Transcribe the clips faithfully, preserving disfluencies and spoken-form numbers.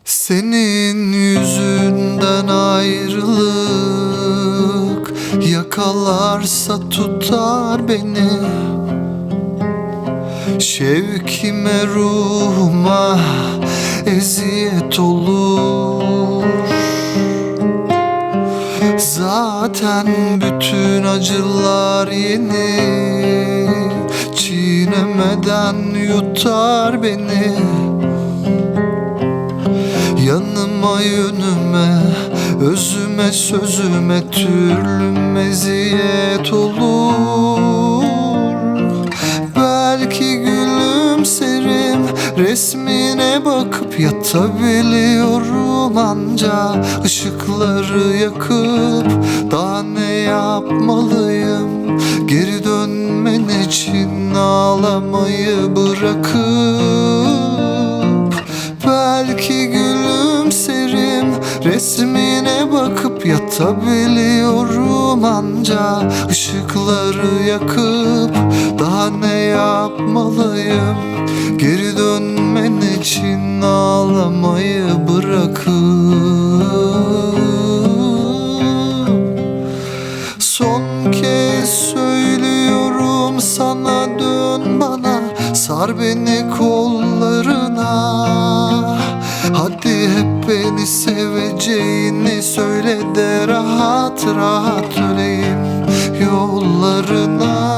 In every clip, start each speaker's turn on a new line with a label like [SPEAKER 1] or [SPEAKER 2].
[SPEAKER 1] Senin yüzünden ayrılık yakalarsa tutar beni. Şevkime ruhuma eziyet olur. Zaten bütün acılar yeni, çiğnemeden yutar beni. Yanıma yönüme, özüme sözüme türlü meziyet olur. Belki gülümserim, resmine bakıp yatabiliyorum anca. Işıkları yakıp daha ne yapmalıyım? Geri dönmen için ağlamayı bırakıp. Belki gülümserim, resmine bakıp yatabiliyorum anca. Işıkları yakıp daha ne yapmalıyım? Geri dönmen için ağlamayı bırakıp. Son kez söylüyorum sana, dön bana, sar beni kollarına. Hadi hep beni seveceğini söyle de rahat rahat öleyim yollarına.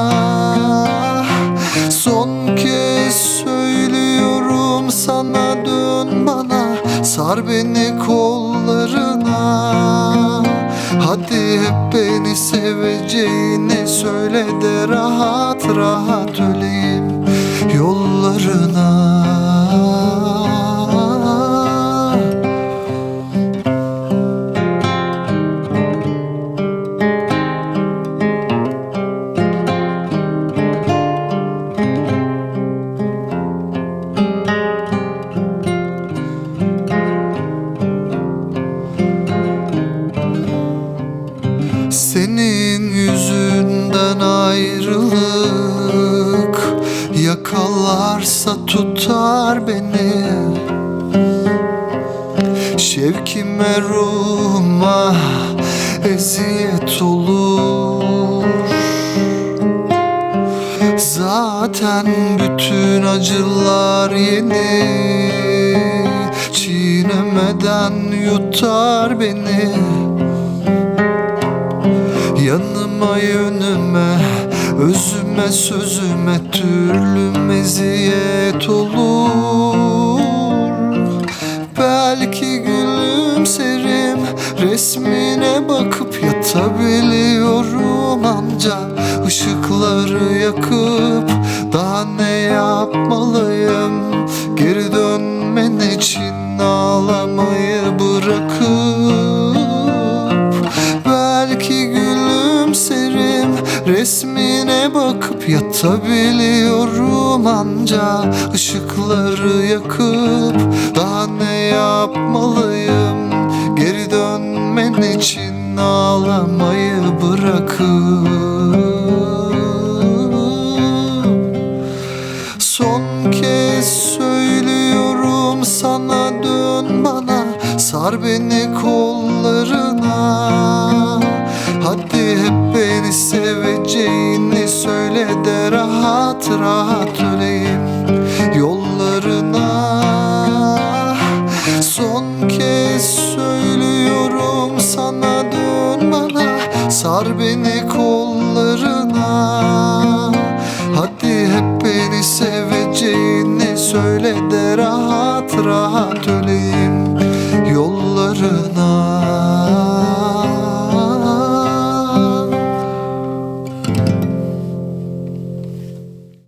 [SPEAKER 1] Son kez söylüyorum sana, dön bana, sar beni kollarına. Hadi hep beni seveceğini söyle de rahat rahat öleyim yollarına. Senin yüzünden ayrılık yakalarsa tutar beni. Şevkime ruhuma eziyet olur. Zaten bütün acılar yeni, çiğnemeden yutar beni. Yanıma yönüme, özüme sözüme türlü meziyet olur. Belki gülümserim, resmine bakıp yatabiliyorum anca. Işıkları yakıp daha ne yapmalıyım? Geri dönmen için ağlamayı bırakıp. Belki gülümserim, resmine bakıp yatabiliyorum anca. Işıkları yakıp daha ne yapmalıyım? Geri dönmen için ağlamayı bırakıp. Son kez söylüyorum sana, dön bana, sar beni kollarına. Hadi hep beni seveceğini söyle de rahat rahat öleyim yollarına. Son kez söylüyorum sana, dön bana, sar beni kollarına.